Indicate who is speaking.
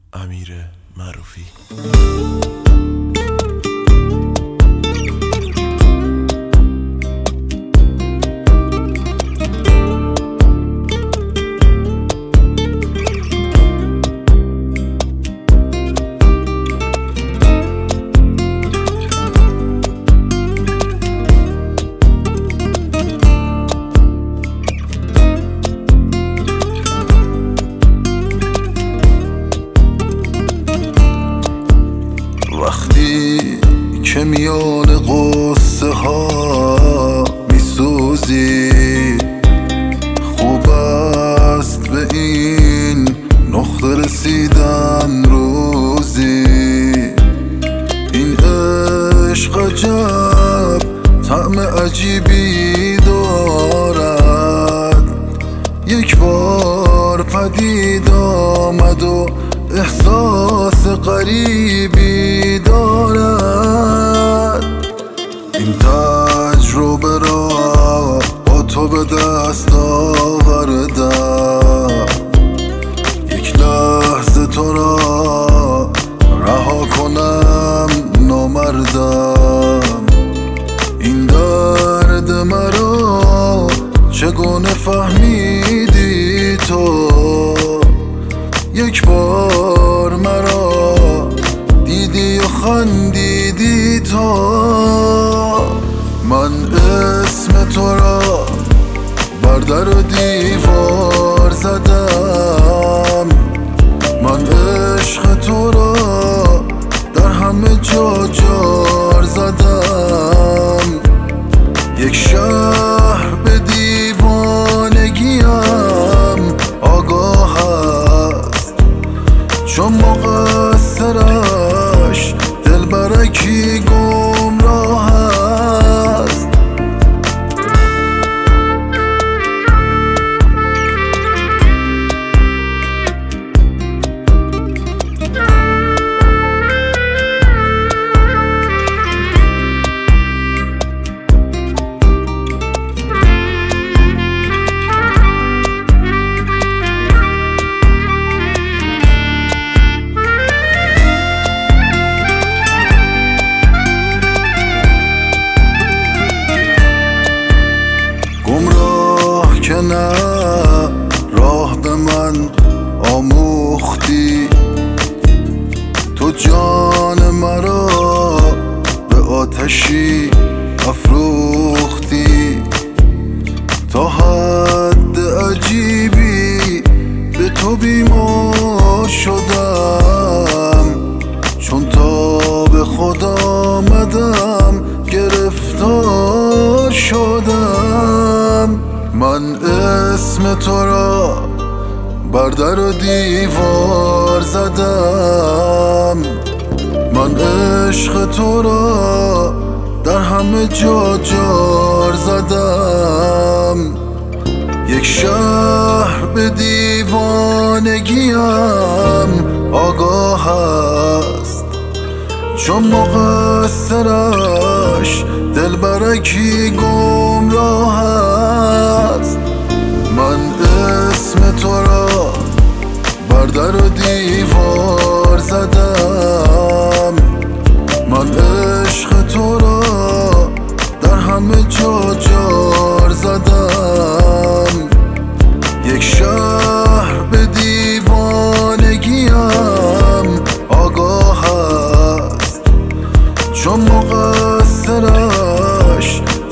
Speaker 1: امیر معروفی.
Speaker 2: وقتی که میان قصه ها میسوزی، خوب است به این نقطه رسیدن روزی. این عشق عجب طعم عجیبی دارد، یک بار پدید آمد و احساس غریبی دارد. این تجربه را با تو به دست آوردم، یک لحظه تو را رها کنم نامردم. این درد مرا چگونه فهمیدی تو؟ یک بار مرا دیدی و خندیدی تو. من اسم تو را بر در و دیوار زدم، من عشق تو را در همه جا جار زدم. یک شهر به دیوانگیم آگاه است، چون مقصرش دلبرکی گمراه است. گمراه که نه، راه به من آموختی، تو جان مرا به آتشی افروختی. تا حد عجیبی به تو بیمار شدم، چون تا به خود آمدم گرفتار شدم. من اسم تو را بر در و دیوار زدم، من عشق تو را در همه جا جار زدم. یک شهر به دیوانگیم آگاه است، چون مقصرش دلبرکی گمراه است. من اسم تو را بر در و دیوار زدم، من عشق تو را در همه جا جار زدم. یک شهر به دیوانگیم آگاه است، چون مقصرش